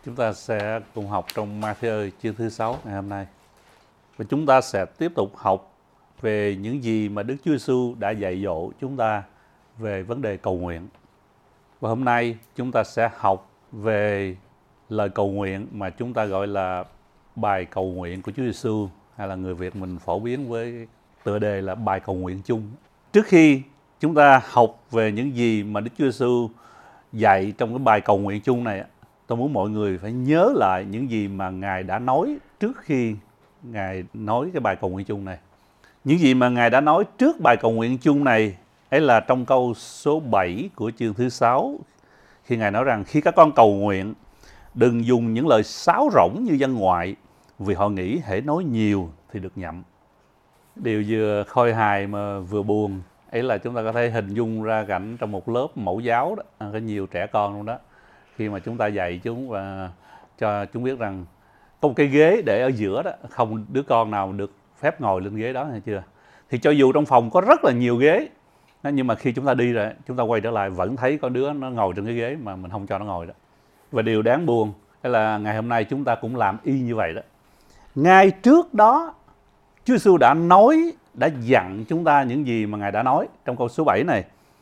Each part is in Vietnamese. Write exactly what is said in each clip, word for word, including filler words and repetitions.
Chúng ta sẽ cùng học trong Ma-thi-ơ chương thứ sáu ngày hôm nay. Và chúng ta sẽ tiếp tục học về những gì mà Đức Chúa Giêsu đã dạy dỗ chúng ta về vấn đề cầu nguyện. Và hôm nay chúng ta sẽ học về lời cầu nguyện mà chúng ta gọi là bài cầu nguyện của Chúa Giêsu, hay là người Việt mình phổ biến với tựa đề là bài cầu nguyện chung. Trước khi chúng ta học về những gì mà Đức Chúa Giêsu dạy trong cái bài cầu nguyện chung này, tôi muốn mọi người phải nhớ lại những gì mà Ngài đã nói trước khi Ngài nói cái bài cầu nguyện chung này. Những gì mà Ngài đã nói trước bài cầu nguyện chung này ấy là trong câu số bảy của chương thứ sáu, khi Ngài nói rằng khi các con cầu nguyện, đừng dùng những lời sáo rỗng như dân ngoại, vì họ nghĩ hễ nói nhiều thì được nhậm. Điều vừa khôi hài mà vừa buồn ấy là chúng ta có thể hình dung ra cảnh trong một lớp mẫu giáo đó, có nhiều trẻ con luôn đó. Khi mà chúng ta dạy chúng và cho chúng biết rằng có một cái ghế để ở giữa đó, không đứa con nào được phép ngồi lên ghế đó, hay chưa? Thì cho dù trong phòng có rất là nhiều ghế, nhưng mà khi chúng ta đi rồi, chúng ta quay trở lại vẫn thấy có đứa nó ngồi trên cái ghế mà mình không cho nó ngồi đó. Và điều đáng buồn là ngày hôm nay chúng ta cũng làm y như vậy đó. Ngay trước đó, Chúa Giêsu đã nói, đã dặn chúng ta những gì mà Ngài đã nói trong câu số bảy này.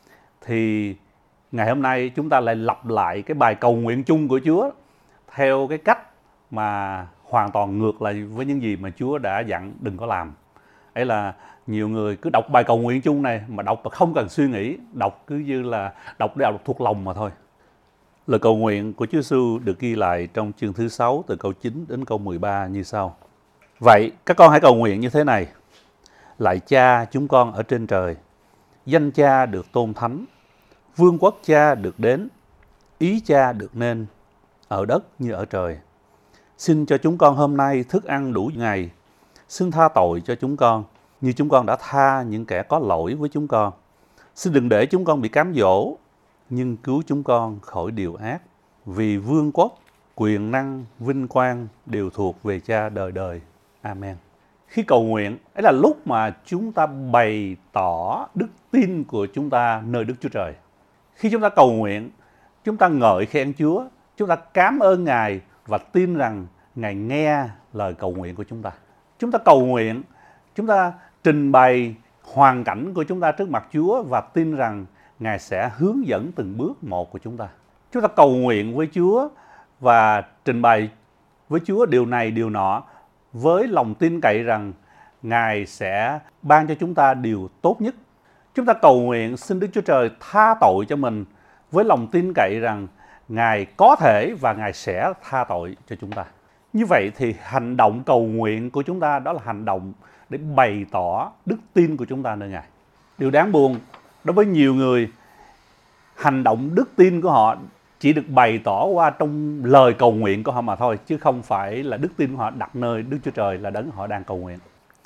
Thì ngày hôm nay chúng ta lại lặp lại cái bài cầu nguyện chung của Chúa theo cái cách mà hoàn toàn ngược lại với những gì mà Chúa đã dặn đừng có làm. Ấy là nhiều người cứ đọc bài cầu nguyện chung này mà đọc mà không cần suy nghĩ, đọc cứ như là đọc để đọc thuộc lòng mà thôi. Lời cầu nguyện của Chúa Giêsu được ghi lại trong chương thứ sáu từ câu chín đến câu mười ba như sau. Vậy các con hãy cầu nguyện như thế này: Lạy Cha chúng con ở trên trời, danh Cha được tôn thánh, vương quốc Cha được đến, ý Cha được nên ở đất như ở trời. Xin cho chúng con hôm nay thức ăn đủ ngày, xin tha tội cho chúng con như chúng con đã tha những kẻ có lỗi với chúng con. Xin đừng để chúng con bị cám dỗ, nhưng cứu chúng con khỏi điều ác, vì vương quốc, quyền năng, vinh quang đều thuộc về Cha đời đời. Amen. Khi cầu nguyện, ấy là lúc mà chúng ta bày tỏ đức tin của chúng ta nơi Đức Chúa Trời. Khi chúng ta cầu nguyện, chúng ta ngợi khen Chúa, chúng ta cảm ơn Ngài và tin rằng Ngài nghe lời cầu nguyện của chúng ta. Chúng ta cầu nguyện, chúng ta trình bày hoàn cảnh của chúng ta trước mặt Chúa và tin rằng Ngài sẽ hướng dẫn từng bước một của chúng ta. Chúng ta cầu nguyện với Chúa và trình bày với Chúa điều này điều nọ với lòng tin cậy rằng Ngài sẽ ban cho chúng ta điều tốt nhất. Chúng ta cầu nguyện xin Đức Chúa Trời tha tội cho mình với lòng tin cậy rằng Ngài có thể và Ngài sẽ tha tội cho chúng ta. Như vậy thì hành động cầu nguyện của chúng ta đó là hành động để bày tỏ đức tin của chúng ta nơi Ngài. Điều đáng buồn, đối với nhiều người, hành động đức tin của họ chỉ được bày tỏ qua trong lời cầu nguyện của họ mà thôi, chứ không phải là đức tin của họ đặt nơi Đức Chúa Trời là đấng họ đang cầu nguyện.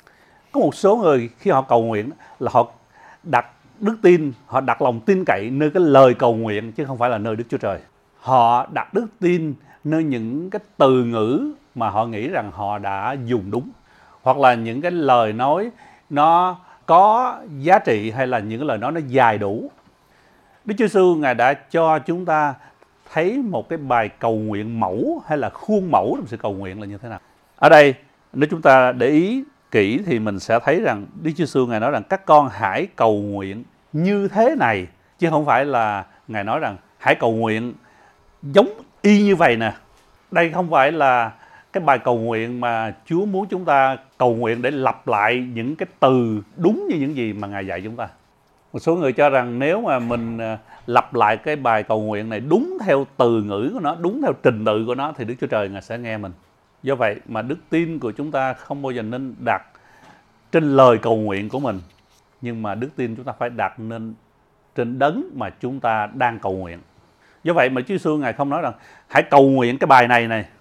Có một số người khi họ cầu nguyện là họ đặt đức tin, họ đặt lòng tin cậy nơi cái lời cầu nguyện chứ không phải là nơi Đức Chúa Trời. Họ đặt đức tin nơi những cái từ ngữ mà họ nghĩ rằng họ đã dùng đúng, hoặc là những cái lời nói nó có giá trị, hay là những cái lời nói nó dài đủ. Đức Chúa Giêsu Ngài đã cho chúng ta thấy một cái bài cầu nguyện mẫu hay là khuôn mẫu trong sự cầu nguyện là như thế nào. Ở đây nếu chúng ta để ý kỹ thì mình sẽ thấy rằng Đức Chúa Giêsu Ngài nói rằng các con hãy cầu nguyện như thế này, chứ không phải là Ngài nói rằng hãy cầu nguyện giống y như vậy nè. Đây không phải là cái bài cầu nguyện mà Chúa muốn chúng ta cầu nguyện để lặp lại những cái từ đúng như những gì mà Ngài dạy chúng ta. Một số người cho rằng nếu mà mình lặp lại cái bài cầu nguyện này đúng theo từ ngữ của nó, đúng theo trình tự của nó thì Đức Chúa Trời Ngài sẽ nghe mình. Do vậy mà đức tin của chúng ta không bao giờ nên đặt trên lời cầu nguyện của mình, nhưng mà đức tin chúng ta phải đặt nên trên đấng mà chúng ta đang cầu nguyện. Do vậy mà Chúa Giêsu Ngài không nói rằng hãy cầu nguyện cái bài này này.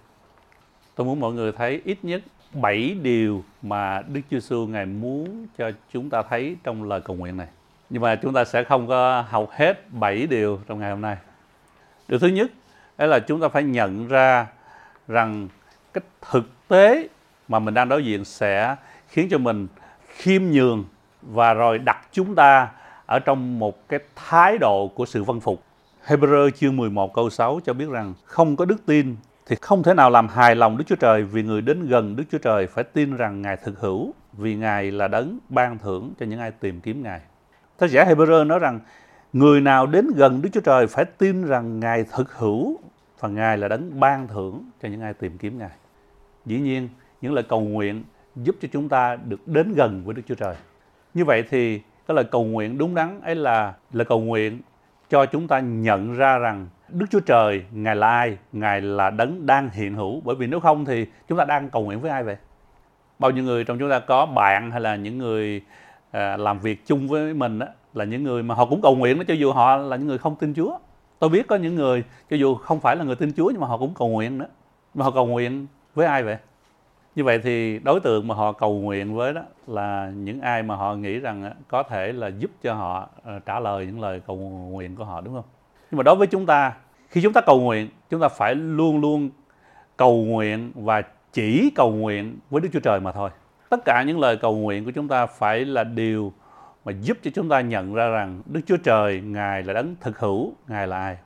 Tôi muốn mọi người thấy ít nhất bảy điều mà Đức Chúa Giêsu Ngài muốn cho chúng ta thấy trong lời cầu nguyện này. Nhưng mà chúng ta sẽ không có học hết bảy điều trong ngày hôm nay. Điều thứ nhất đó là chúng ta phải nhận ra rằng cái thực tế mà mình đang đối diện sẽ khiến cho mình khiêm nhường và rồi đặt chúng ta ở trong một cái thái độ của sự vâng phục. Hebrew chương mười một câu sáu cho biết rằng không có đức tin thì không thể nào làm hài lòng Đức Chúa Trời, vì người đến gần Đức Chúa Trời phải tin rằng Ngài thực hữu, vì Ngài là đấng ban thưởng cho những ai tìm kiếm Ngài. Tác giả Hebrew nói rằng người nào đến gần Đức Chúa Trời phải tin rằng Ngài thực hữu và Ngài là đấng ban thưởng cho những ai tìm kiếm Ngài. Dĩ nhiên, những lời cầu nguyện giúp cho chúng ta được đến gần với Đức Chúa Trời. Như vậy thì cái lời cầu nguyện đúng đắn ấy là lời cầu nguyện cho chúng ta nhận ra rằng Đức Chúa Trời, Ngài là ai? Ngài là đấng đang hiện hữu. Bởi vì nếu không thì chúng ta đang cầu nguyện với ai vậy? Bao nhiêu người trong chúng ta có bạn hay là những người à, làm việc chung với mình á, là những người mà họ cũng cầu nguyện đó, cho dù họ là những người không tin Chúa. Tôi biết có những người cho dù không phải là người tin Chúa nhưng mà họ cũng cầu nguyện nữa. Mà họ cầu nguyện với ai vậy? Như vậy thì đối tượng mà họ cầu nguyện với đó là những ai mà họ nghĩ rằng có thể là giúp cho họ trả lời những lời cầu nguyện của họ, đúng không? Nhưng mà đối với chúng ta, khi chúng ta cầu nguyện, chúng ta phải luôn luôn cầu nguyện và chỉ cầu nguyện với Đức Chúa Trời mà thôi. Tất cả những lời cầu nguyện của chúng ta phải là điều mà giúp cho chúng ta nhận ra rằng Đức Chúa Trời, Ngài là đấng thực hữu. Ngài là ai?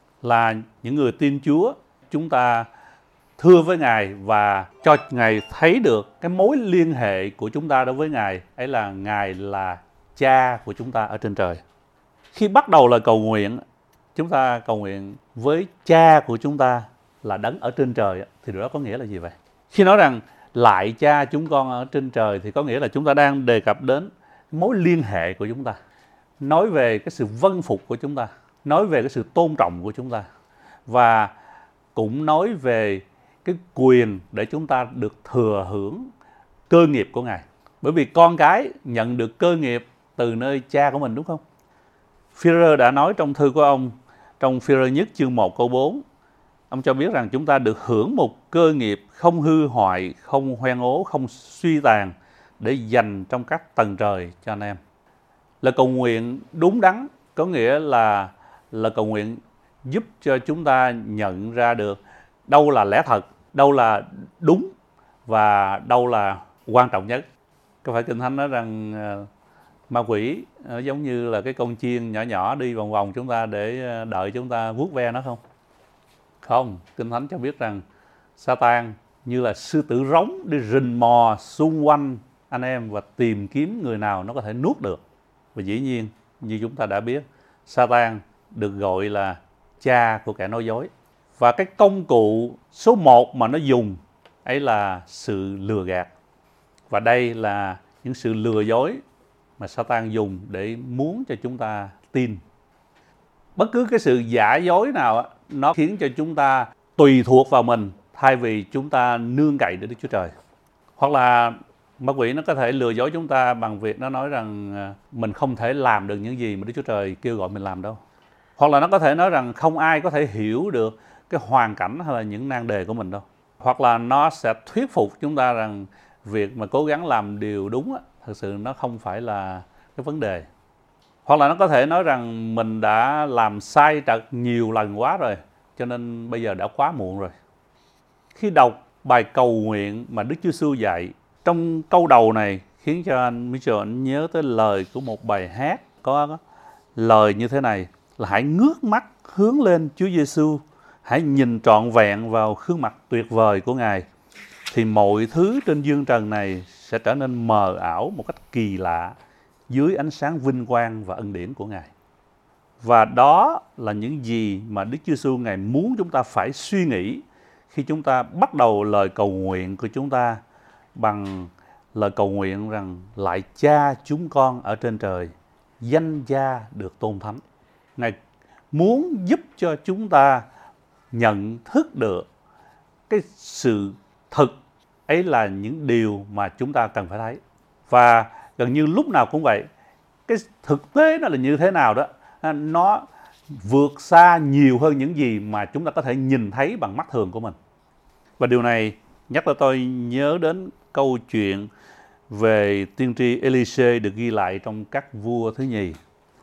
Là những người tin Chúa, chúng ta thưa với Ngài và cho Ngài thấy được cái mối liên hệ của chúng ta đối với Ngài, ấy là Ngài là Cha của chúng ta ở trên trời. Khi bắt đầu lời cầu nguyện, chúng ta cầu nguyện với Cha của chúng ta là đấng ở trên trời, thì điều đó có nghĩa là gì vậy? Khi nói rằng lại Cha chúng con ở trên trời thì có nghĩa là chúng ta đang đề cập đến mối liên hệ của chúng ta, nói về cái sự vâng phục của chúng ta, nói về cái sự tôn trọng của chúng ta, và cũng nói về cái quyền để chúng ta được thừa hưởng cơ nghiệp của Ngài. Bởi vì con cái nhận được cơ nghiệp từ nơi cha của mình, đúng không? Phi-rơ đã nói trong thư của ông, trong Phi-rơ nhất chương một câu bốn, ông cho biết rằng chúng ta được hưởng một cơ nghiệp không hư hoại, không hoen ố, không suy tàn để dành trong các tầng trời cho anh em. Lời cầu nguyện đúng đắn có nghĩa là lời cầu nguyện giúp cho chúng ta nhận ra được đâu là lẽ thật, đâu là đúng và đâu là quan trọng nhất. Có phải Kinh Thánh nói rằng uh, ma quỷ uh, giống như là cái con chiên nhỏ nhỏ đi vòng vòng chúng ta để uh, đợi chúng ta vuốt ve nó không? Không, Kinh Thánh cho biết rằng Sa-tan như là sư tử rống đi rình mò xung quanh anh em và tìm kiếm người nào nó có thể nuốt được. Và dĩ nhiên như chúng ta đã biết, Sa-tan được gọi là cha của kẻ nói dối. Và cái công cụ số một mà nó dùng ấy là sự lừa gạt. Và đây là những sự lừa dối mà Sa-tan dùng để muốn cho chúng ta tin. Bất cứ cái sự giả dối nào nó khiến cho chúng ta tùy thuộc vào mình thay vì chúng ta nương cậy đến Đức Chúa Trời. Hoặc là ma quỷ nó có thể lừa dối chúng ta bằng việc nó nói rằng mình không thể làm được những gì mà Đức Chúa Trời kêu gọi mình làm đâu. Hoặc là nó có thể nói rằng không ai có thể hiểu được cái hoàn cảnh hay là những nan đề của mình đâu. Hoặc là nó sẽ thuyết phục chúng ta rằng việc mà cố gắng làm điều đúng á, thật sự nó không phải là cái vấn đề. Hoặc là nó có thể nói rằng mình đã làm sai trật nhiều lần quá rồi, cho nên bây giờ đã quá muộn rồi. Khi đọc bài cầu nguyện mà Đức Chúa Giêsu dạy, trong câu đầu này khiến cho anh Mitchell nhớ tới lời của một bài hát có lời như thế này, là hãy ngước mắt hướng lên Chúa Giêsu, hãy nhìn trọn vẹn vào gương mặt tuyệt vời của Ngài, thì mọi thứ trên dương trần này sẽ trở nên mờ ảo một cách kỳ lạ dưới ánh sáng vinh quang và ân điển của Ngài. Và đó là những gì mà Đức Chúa Giêsu Ngài muốn chúng ta phải suy nghĩ khi chúng ta bắt đầu lời cầu nguyện của chúng ta bằng lời cầu nguyện rằng lại Cha chúng con ở trên trời, danh Cha được tôn thánh. Ngài muốn giúp cho chúng ta nhận thức được cái sự thực ấy là những điều mà chúng ta cần phải thấy. Và gần như lúc nào cũng vậy, cái thực tế nó là như thế nào đó, nó vượt xa nhiều hơn những gì mà chúng ta có thể nhìn thấy bằng mắt thường của mình. Và điều này nhắc là tôi nhớ đến câu chuyện về tiên tri Elise được ghi lại trong Các Vua thứ nhì.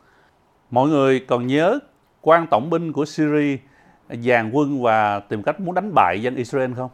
Mọi người còn nhớ quan tổng binh của Syria dàn quân và tìm cách muốn đánh bại dân Israel không?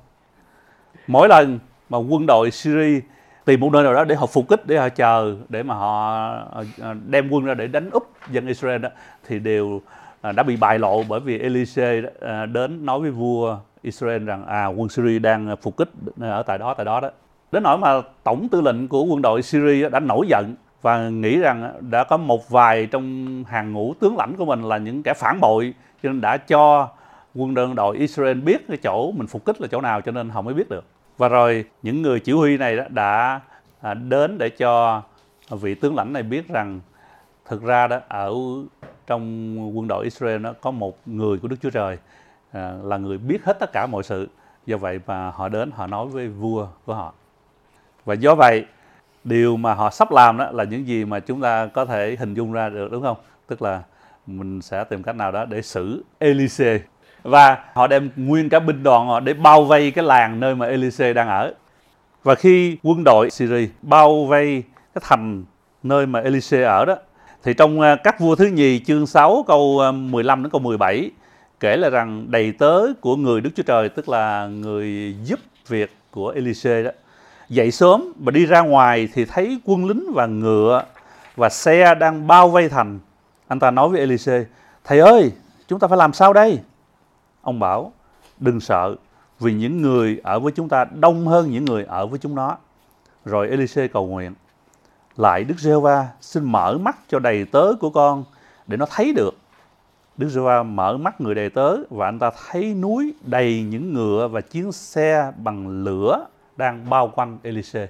Mỗi lần mà quân đội Syria tìm một nơi nào đó để họ phục kích, để họ chờ, để mà họ đem quân ra để đánh úp dân Israel đó, thì đều đã bị bại lộ bởi vì Elise đến nói với vua Israel rằng à quân Syria đang phục kích ở tại đó tại đó đó. Đến nỗi mà tổng tư lệnh của quân đội Syria đã nổi giận và nghĩ rằng đã có một vài trong hàng ngũ tướng lãnh của mình là những kẻ phản bội, cho nên đã cho quân đội Israel biết cái chỗ mình phục kích là chỗ nào, cho nên họ mới biết được. Và rồi những người chỉ huy này đã đến để cho vị tướng lãnh này biết rằng thực ra đó ở trong quân đội Israel đó có một người của Đức Chúa Trời à, là người biết hết tất cả mọi sự. Do vậy mà họ đến họ nói với vua của họ. Và do vậy điều mà họ sắp làm đó là những gì mà chúng ta có thể hình dung ra được, đúng không? Tức là mình sẽ tìm cách nào đó để xử Elise. Và họ đem nguyên cả binh đoàn họ để bao vây cái làng nơi mà Elise đang ở. Và khi quân đội Syria bao vây cái thành nơi mà Elise ở đó, thì trong các vua thứ nhì chương sáu câu mười lăm đến câu mười bảy kể lại rằng đầy tớ của người Đức Chúa Trời, tức là người giúp việc của Elise đó, dậy sớm và đi ra ngoài thì thấy quân lính và ngựa và xe đang bao vây thành. Anh ta nói với Elise: thầy ơi, chúng ta phải làm sao đây? Ông bảo: đừng sợ, vì những người ở với chúng ta đông hơn những người ở với chúng nó. Rồi Elise cầu nguyện: lại Đức Giê-hô-va, xin mở mắt cho đầy tớ của con để nó thấy được. Đức Giê-hô-va mở mắt người đầy tớ và anh ta thấy núi đầy những ngựa và chiến xe bằng lửa đang bao quanh Elise.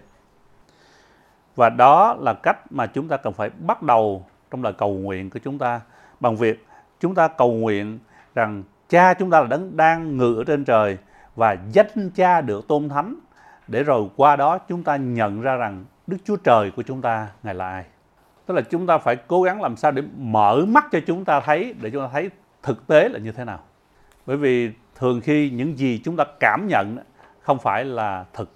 Và đó là cách mà chúng ta cần phải bắt đầu trong lời cầu nguyện của chúng ta, bằng việc chúng ta cầu nguyện rằng Cha chúng ta là đấng đang ngự ở trên trời và danh Cha được tôn thánh, để rồi qua đó chúng ta nhận ra rằng Đức Chúa Trời của chúng ta Ngài là ai. Tức là chúng ta phải cố gắng làm sao để mở mắt cho chúng ta thấy, để chúng ta thấy thực tế là như thế nào. Bởi vì thường khi những gì chúng ta cảm nhận không phải là thực.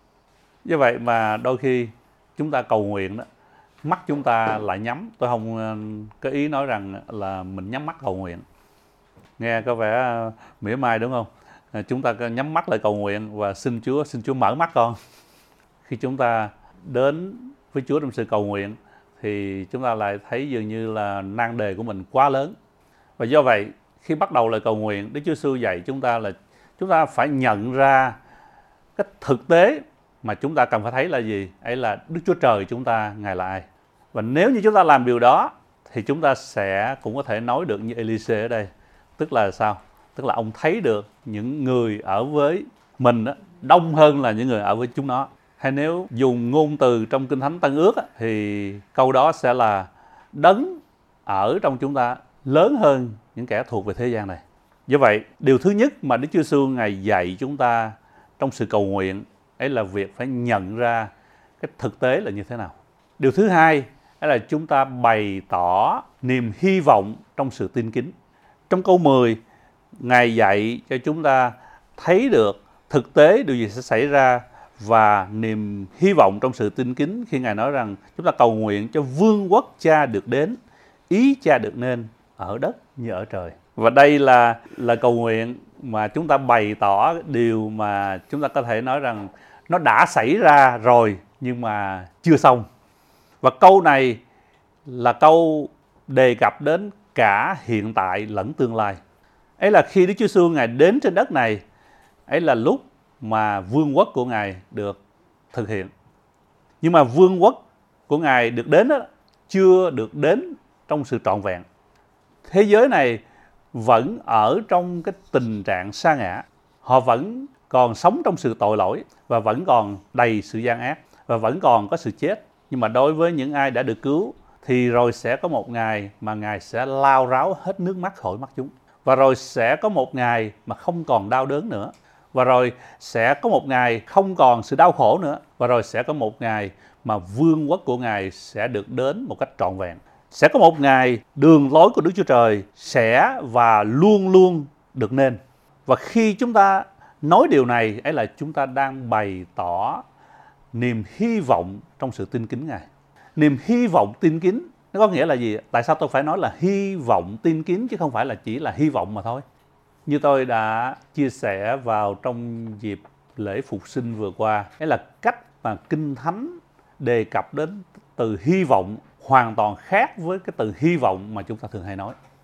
Như vậy mà đôi khi chúng ta cầu nguyện đó, mắt chúng ta lại nhắm. Tôi không có ý nói rằng là mình nhắm mắt cầu nguyện. Nghe có vẻ mỉa mai đúng không? Chúng ta nhắm mắt lại cầu nguyện và xin Chúa, xin Chúa mở mắt con. Khi chúng ta đến với Chúa trong sự cầu nguyện thì chúng ta lại thấy dường như là nan đề của mình quá lớn. Và do vậy khi bắt đầu lời cầu nguyện, Đức Chúa Giêsu dạy chúng ta là chúng ta phải nhận ra cái thực tế mà chúng ta cần phải thấy là gì? Ấy là Đức Chúa Trời chúng ta Ngài là ai. Và nếu như chúng ta làm điều đó thì chúng ta sẽ cũng có thể nói được như Elise ở đây. Tức là sao? Tức là ông thấy được những người ở với mình đó, đông hơn là những người ở với chúng nó. Hay nếu dùng ngôn từ trong Kinh Thánh Tân Ước thì câu đó sẽ là đấng ở trong chúng ta lớn hơn những kẻ thuộc về thế gian này. Do vậy, điều thứ nhất mà Đức Chúa Giêsu Ngài dạy chúng ta trong sự cầu nguyện ấy là việc phải nhận ra cái thực tế là như thế nào. Điều thứ hai ấy là chúng ta bày tỏ niềm hy vọng trong sự tin kính. Trong câu mười, Ngài dạy cho chúng ta thấy được thực tế điều gì sẽ xảy ra và niềm hy vọng trong sự tin kính khi Ngài nói rằng chúng ta cầu nguyện cho vương quốc Cha được đến, ý Cha được nên ở đất như ở trời. Và đây là là cầu nguyện mà chúng ta bày tỏ điều mà chúng ta có thể nói rằng nó đã xảy ra rồi nhưng mà chưa xong. Và câu này là câu đề cập đến cả hiện tại lẫn tương lai. Ấy là khi Đức Chúa Giêsu Ngài đến trên đất này, ấy là lúc mà vương quốc của Ngài được thực hiện. Nhưng mà vương quốc của Ngài được đến đó, chưa được đến trong sự trọn vẹn. Thế giới này vẫn ở trong cái tình trạng sa ngã. Họ vẫn còn sống trong sự tội lỗi và vẫn còn đầy sự gian ác và vẫn còn có sự chết. Nhưng mà đối với những ai đã được cứu thì rồi sẽ có một ngày mà Ngài sẽ lau ráo hết nước mắt khỏi mắt chúng. Và rồi sẽ có một ngày mà không còn đau đớn nữa. Và rồi sẽ có một ngày không còn sự đau khổ nữa. Và rồi sẽ có một ngày mà vương quốc của Ngài sẽ được đến một cách trọn vẹn. Sẽ có một ngày đường lối của Đức Chúa Trời sẽ và luôn luôn được nên. Và khi chúng ta nói điều này, ấy là chúng ta đang bày tỏ niềm hy vọng trong sự tin kính Ngài. Niềm hy vọng tin kính nó có nghĩa là gì? Tại sao tôi phải nói là hy vọng tin kính chứ không phải là chỉ là hy vọng mà thôi? Như tôi đã chia sẻ vào trong dịp lễ phục sinh vừa qua, ấy là cách mà Kinh Thánh đề cập đến từ hy vọng hoàn toàn khác với cái từ hy vọng mà chúng ta thường hay nói.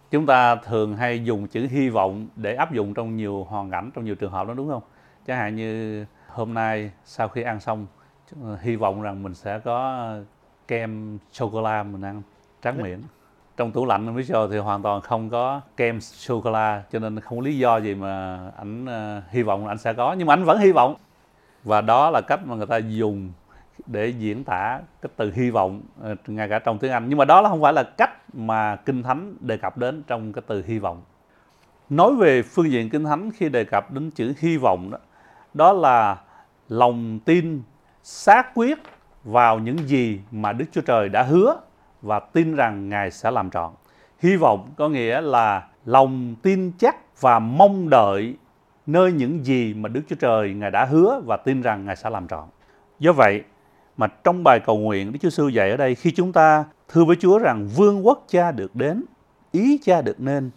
Chúng ta thường hay dùng chữ hy vọng để áp dụng trong nhiều hoàn cảnh, trong nhiều trường hợp đó, đúng không? Chẳng hạn như hôm nay sau khi ăn xong, hy vọng rằng mình sẽ có kem sô-cô-la mình ăn tráng miệng. Trong tủ lạnh của Mitchell thì hoàn toàn không có kem sô-cô-la, cho nên không có lý do gì mà ảnh uh, hy vọng ảnh sẽ có, nhưng mà ảnh vẫn hy vọng. Và đó là cách mà người ta dùng để diễn tả cái từ hy vọng, uh, ngay cả trong tiếng Anh. Nhưng mà đó là không phải là cách mà Kinh Thánh đề cập đến trong cái từ hy vọng. Nói về phương diện Kinh Thánh khi đề cập đến chữ hy vọng đó, đó là lòng tin xác quyết vào những gì mà Đức Chúa Trời đã hứa và tin rằng Ngài sẽ làm trọn. Hy vọng có nghĩa là lòng tin chắc và mong đợi nơi những gì mà Đức Chúa Trời Ngài đã hứa và tin rằng Ngài sẽ làm trọn. Do vậy mà trong bài cầu nguyện, Đức Chúa Giêsu dạy ở đây, khi chúng ta thưa với Chúa rằng vương quốc Cha được đến, ý Cha được nên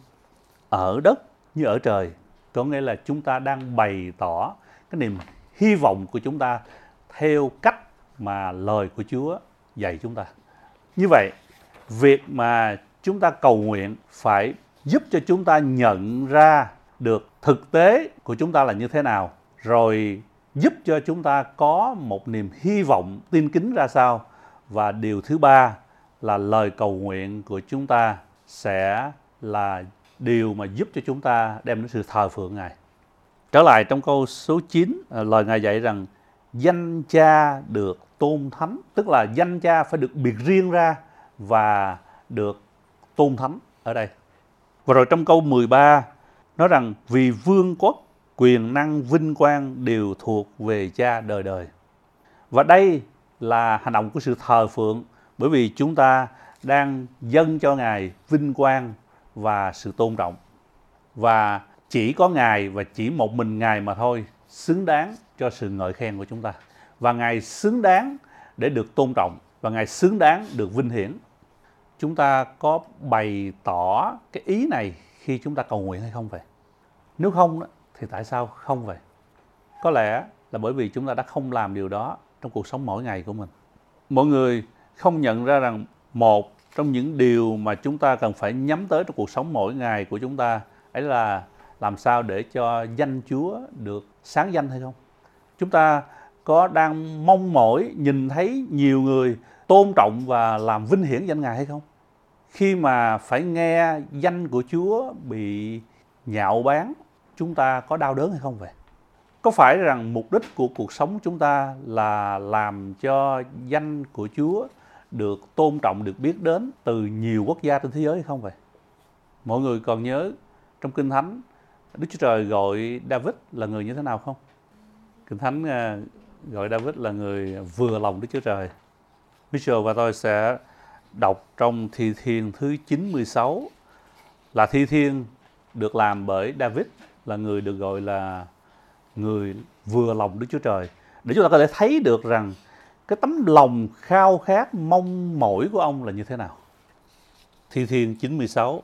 ở đất như ở trời, có nghĩa là chúng ta đang bày tỏ cái niềm hy vọng của chúng ta theo cách mà lời của Chúa dạy chúng ta. Như vậy, việc mà chúng ta cầu nguyện phải giúp cho chúng ta nhận ra được thực tế của chúng ta là như thế nào, rồi giúp cho chúng ta có một niềm hy vọng tin kính ra sao. Và điều thứ ba là lời cầu nguyện của chúng ta sẽ là điều mà giúp cho chúng ta đem đến sự thờ phượng Ngài. Trở lại trong câu số chín, lời Ngài dạy rằng danh Cha được tôn thánh, tức là danh Cha phải được biệt riêng ra và được tôn thánh ở đây. Và rồi trong câu mười ba nói rằng vì vương quốc, quyền năng, vinh quang đều thuộc về Cha đời đời. Và đây là hành động của sự thờ phượng, bởi vì chúng ta đang dâng cho Ngài vinh quang và sự tôn trọng. Và chỉ có Ngài và chỉ một mình Ngài mà thôi xứng đáng cho sự ngợi khen của chúng ta. Và Ngài xứng đáng để được tôn trọng, và Ngài xứng đáng được vinh hiển. Chúng ta có bày tỏ cái ý này khi chúng ta cầu nguyện hay không vậy? Nếu không thì tại sao không vậy? Có lẽ là bởi vì chúng ta đã không làm điều đó trong cuộc sống mỗi ngày của mình. Mọi người không nhận ra rằng một trong những điều mà chúng ta cần phải nhắm tới trong cuộc sống mỗi ngày của chúng ta ấy là làm sao để cho danh Chúa được sáng danh hay không? Chúng ta có đang mong mỏi nhìn thấy nhiều người tôn trọng và làm vinh hiển danh Ngài hay không? Khi mà phải nghe danh của Chúa bị nhạo báng, chúng ta có đau đớn hay không vậy? Có phải rằng mục đích của cuộc sống chúng ta là làm cho danh của Chúa được tôn trọng, được biết đến từ nhiều quốc gia trên thế giới hay không vậy? Mọi người còn nhớ trong Kinh Thánh, Đức Chúa Trời gọi David là người như thế nào không? Kinh Thánh gọi David là người vừa lòng Đức Chúa Trời. Mitchell và tôi sẽ đọc trong Thi Thiên thứ chín mươi sáu, là Thi Thiên được làm bởi David, là người được gọi là người vừa lòng Đức Chúa Trời, để chúng ta có thể thấy được rằng cái tấm lòng khao khát mong mỏi của ông là như thế nào. Thi Thiên chín mươi sáu: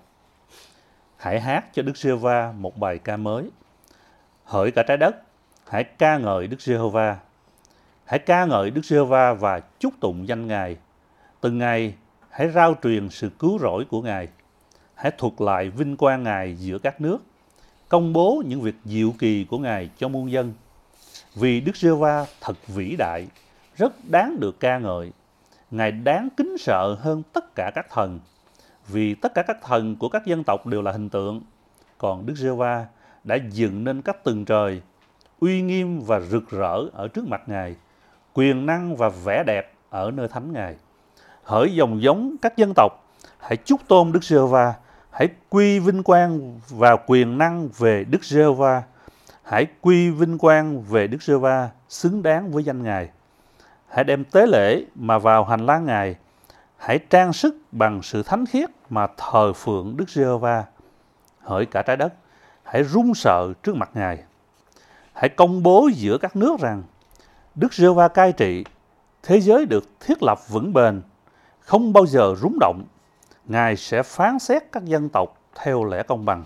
hãy hát cho Đức Giê-hô-va một bài ca mới, hỡi cả trái đất, hãy ca ngợi Đức Giê-hô-va. Hãy ca ngợi Đức Giê-hô-va và chúc tụng danh Ngài. Từng ngày hãy rao truyền sự cứu rỗi của Ngài. Hãy thuật lại vinh quang Ngài giữa các nước, công bố những việc diệu kỳ của Ngài cho muôn dân. Vì Đức Giê-hô-va thật vĩ đại, rất đáng được ca ngợi. Ngài đáng kính sợ hơn tất cả các thần, vì tất cả các thần của các dân tộc đều là hình tượng. Còn Đức Giê-hô-va đã dựng nên các tầng trời, uy nghiêm và rực rỡ ở trước mặt Ngài, quyền năng và vẻ đẹp ở nơi thánh Ngài. Hỡi dòng giống các dân tộc, hãy chúc tôn Đức Giê-hô-va, hãy quy vinh quang và quyền năng về Đức Giê-hô-va. Hãy quy vinh quang về Đức Giê-hô-va xứng đáng với danh Ngài. Hãy đem tế lễ mà vào hành lang Ngài. Hãy trang sức bằng sự thánh khiết mà thờ phượng Đức Giê-hô-va. Hỡi cả trái đất, hãy run sợ trước mặt Ngài. Hãy công bố giữa các nước rằng Đức Giê-hô-va cai trị, thế giới được thiết lập vững bền, không bao giờ rúng động. Ngài sẽ phán xét các dân tộc theo lẽ công bằng.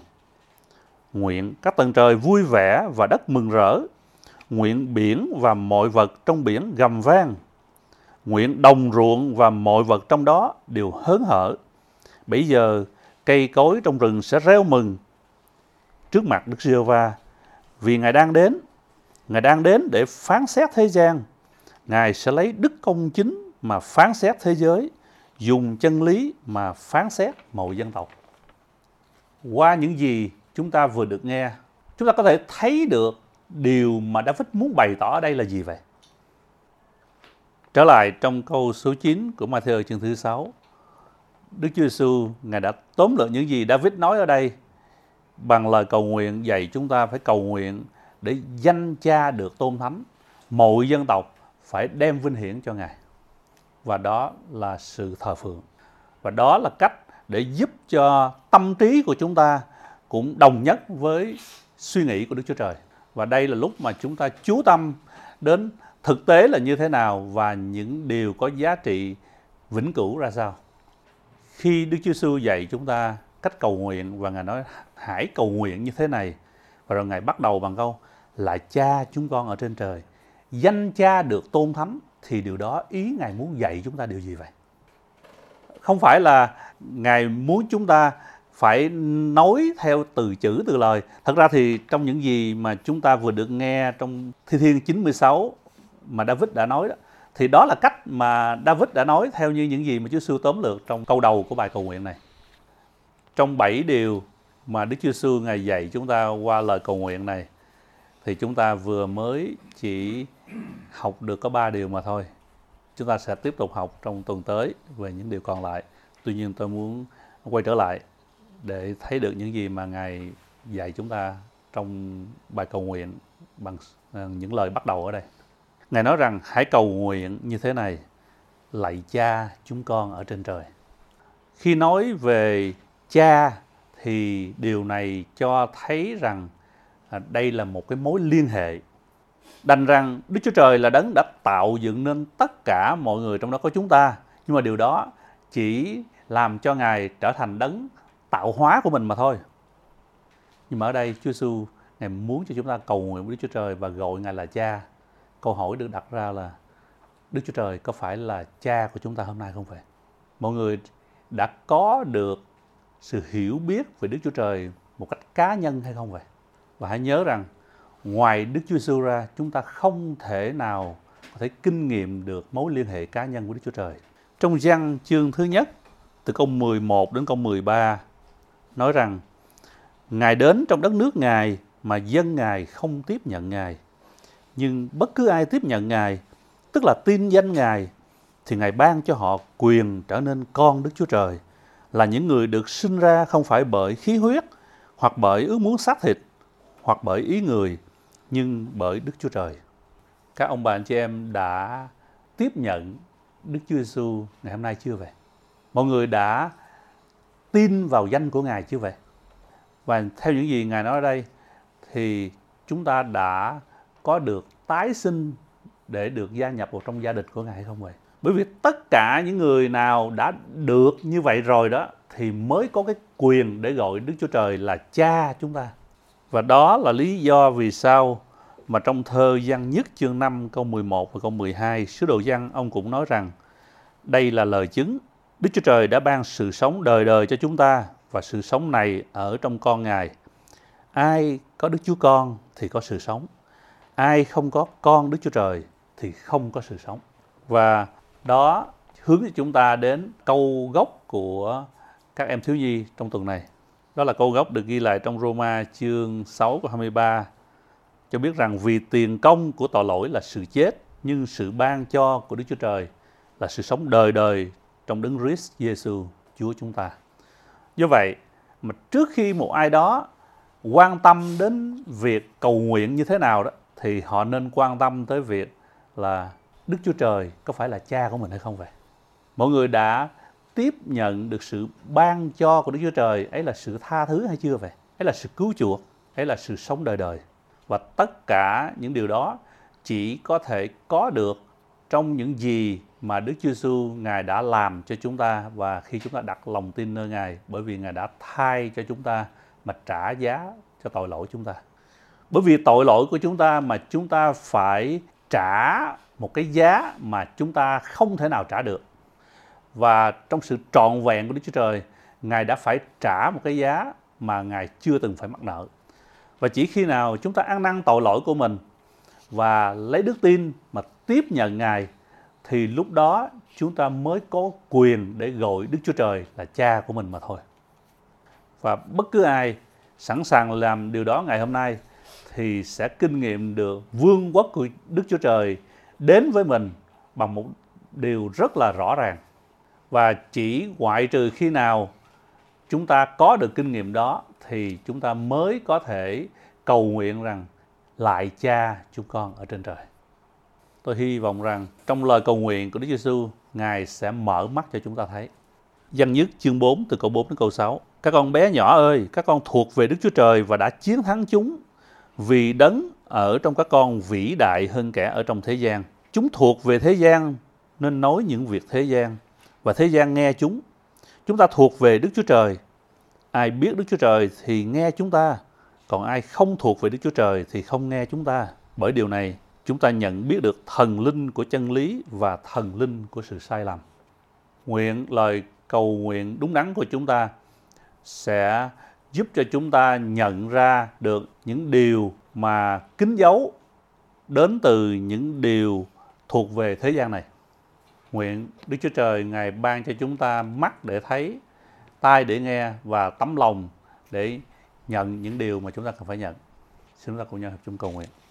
Nguyện các tầng trời vui vẻ và đất mừng rỡ. Nguyện biển và mọi vật trong biển gầm vang. Nguyện đồng ruộng và mọi vật trong đó đều hớn hở. Bây giờ cây cối trong rừng sẽ reo mừng trước mặt Đức Giê-hô-va, vì Ngài đang đến, Ngài đang đến để phán xét thế gian. Ngài sẽ lấy đức công chính mà phán xét thế giới, dùng chân lý mà phán xét mọi dân tộc. Qua những gì chúng ta vừa được nghe, chúng ta có thể thấy được điều mà David muốn bày tỏ ở đây là gì vậy? Trở lại trong câu số chín của Ma-thi-ơ chương thứ sáu, Đức Chúa Giêsu Ngài đã tóm lược những gì David nói ở đây bằng lời cầu nguyện dạy chúng ta phải cầu nguyện để danh Cha được tôn thánh, mọi dân tộc phải đem vinh hiển cho Ngài. Và đó là sự thờ phượng. Và đó là cách để giúp cho tâm trí của chúng ta cũng đồng nhất với suy nghĩ của Đức Chúa Trời. Và đây là lúc mà chúng ta chú tâm đến thực tế là như thế nào và những điều có giá trị vĩnh cửu ra sao. Khi Đức Chúa Giêsu dạy chúng ta cách cầu nguyện và Ngài nói hãy cầu nguyện như thế này, và rồi Ngài bắt đầu bằng câu là Cha chúng con ở trên trời, danh Cha được tôn thánh, thì điều đó ý Ngài muốn dạy chúng ta điều gì vậy? Không phải là Ngài muốn chúng ta phải nói theo từ chữ từ lời. Thật ra thì trong những gì mà chúng ta vừa được nghe trong Thi Thiên chín mươi sáu mà David đã nói đó, thì đó là cách mà David đã nói theo như những gì mà Chúa Giêsu tóm lược trong câu đầu của bài cầu nguyện này. Trong bảy điều mà Đức Chúa Giêsu Ngài dạy chúng ta qua lời cầu nguyện này, thì chúng ta vừa mới chỉ học được có ba điều mà thôi. Chúng ta sẽ tiếp tục học trong tuần tới về những điều còn lại. Tuy nhiên tôi muốn quay trở lại để thấy được những gì mà Ngài dạy chúng ta trong bài cầu nguyện bằng những lời bắt đầu ở đây. Ngài nói rằng hãy cầu nguyện như thế này: lạy Cha chúng con ở trên trời. Khi nói về Cha thì điều này cho thấy rằng đây là một cái mối liên hệ. Đành rằng Đức Chúa Trời là đấng đã tạo dựng nên tất cả mọi người, trong đó có chúng ta. Nhưng mà điều đó chỉ làm cho Ngài trở thành đấng tạo hóa của mình mà thôi. Nhưng mà ở đây Chúa Giêsu Ngài muốn cho chúng ta cầu nguyện với Đức Chúa Trời và gọi Ngài là Cha. Câu hỏi được đặt ra là Đức Chúa Trời có phải là Cha của chúng ta hôm nay không vậy? Mọi người đã có được sự hiểu biết về Đức Chúa Trời một cách cá nhân hay không vậy? Và hãy nhớ rằng ngoài Đức Chúa Giêsu ra, chúng ta không thể nào có thể kinh nghiệm được mối liên hệ cá nhân của Đức Chúa Trời. Trong Giăng chương thứ nhất, từ câu mười một đến câu mười ba, nói rằng Ngài đến trong đất nước Ngài mà dân Ngài không tiếp nhận Ngài. Nhưng bất cứ ai tiếp nhận Ngài, tức là tin danh Ngài, thì Ngài ban cho họ quyền trở nên con Đức Chúa Trời, là những người được sinh ra không phải bởi khí huyết, hoặc bởi ước muốn xác thịt, hoặc bởi ý người, nhưng bởi Đức Chúa Trời. Các ông bà anh chị em đã tiếp nhận Đức Chúa Giêsu ngày hôm nay chưa vậy? Mọi người đã tin vào danh của Ngài chưa vậy? Và theo những gì Ngài nói ở đây, thì chúng ta đã có được tái sinh để được gia nhập vào trong gia đình của Ngài hay không vậy? Bởi vì tất cả những người nào đã được như vậy rồi đó, thì mới có cái quyền để gọi Đức Chúa Trời là Cha chúng ta. Và đó là lý do vì sao mà trong thơ Giăng nhất chương năm câu mười một và câu mười hai, sứ đồ Giăng ông cũng nói rằng đây là lời chứng: Đức Chúa Trời đã ban sự sống đời đời cho chúng ta, và sự sống này ở trong con Ngài. Ai có Đức Chúa Con thì có sự sống. Ai không có con Đức Chúa Trời thì không có sự sống. Và đó hướng cho chúng ta đến câu gốc của các em thiếu nhi trong tuần này. Đó là câu gốc được ghi lại trong Roma chương sáu câu hai mươi ba, cho biết rằng vì tiền công của tội lỗi là sự chết, nhưng sự ban cho của Đức Chúa Trời là sự sống đời đời trong Đấng Christ Giêsu Chúa chúng ta. Do vậy mà trước khi một ai đó quan tâm đến việc cầu nguyện như thế nào đó, thì họ nên quan tâm tới việc là Đức Chúa Trời có phải là Cha của mình hay không vậy? Mọi người đã tiếp nhận được sự ban cho của Đức Chúa Trời, ấy là sự tha thứ hay chưa vậy? Ấy là sự cứu chuộc, ấy là sự sống đời đời. Và tất cả những điều đó chỉ có thể có được trong những gì mà Đức Chúa Giêsu Ngài đã làm cho chúng ta, và khi chúng ta đặt lòng tin nơi Ngài, bởi vì Ngài đã thay cho chúng ta mà trả giá cho tội lỗi chúng ta. Bởi vì tội lỗi của chúng ta mà chúng ta phải trả một cái giá mà chúng ta không thể nào trả được. Và trong sự trọn vẹn của Đức Chúa Trời, Ngài đã phải trả một cái giá mà Ngài chưa từng phải mắc nợ. Và chỉ khi nào chúng ta ăn năn tội lỗi của mình và lấy đức tin mà tiếp nhận Ngài, thì lúc đó chúng ta mới có quyền để gọi Đức Chúa Trời là cha của mình mà thôi. Và bất cứ ai sẵn sàng làm điều đó ngày hôm nay thì sẽ kinh nghiệm được vương quốc của Đức Chúa Trời đến với mình bằng một điều rất là rõ ràng. Và chỉ ngoại trừ khi nào chúng ta có được kinh nghiệm đó thì chúng ta mới có thể cầu nguyện rằng lại cha chúng con ở trên trời. Tôi hy vọng rằng trong lời cầu nguyện của Đức Giêsu, Ngài sẽ mở mắt cho chúng ta thấy. Giăng nhất chương bốn từ câu bốn đến câu sáu. Các con bé nhỏ ơi, các con thuộc về Đức Chúa Trời và đã chiến thắng chúng, vì đấng ở trong các con vĩ đại hơn kẻ ở trong thế gian. Chúng thuộc về thế gian nên nói những việc thế gian, và thế gian nghe chúng. Chúng ta thuộc về Đức Chúa Trời. Ai biết Đức Chúa Trời thì nghe chúng ta, còn ai không thuộc về Đức Chúa Trời thì không nghe chúng ta. Bởi điều này, chúng ta nhận biết được thần linh của chân lý và thần linh của sự sai lầm. Nguyện lời cầu nguyện đúng đắn của chúng ta sẽ giúp cho chúng ta nhận ra được những điều mà kín dấu đến từ những điều thuộc về thế gian này. Nguyện Đức Chúa Trời Ngài ban cho chúng ta mắt để thấy, tai để nghe và tấm lòng để nhận những điều mà chúng ta cần phải nhận. Xin chúng ta cùng nhau hợp chung cầu nguyện.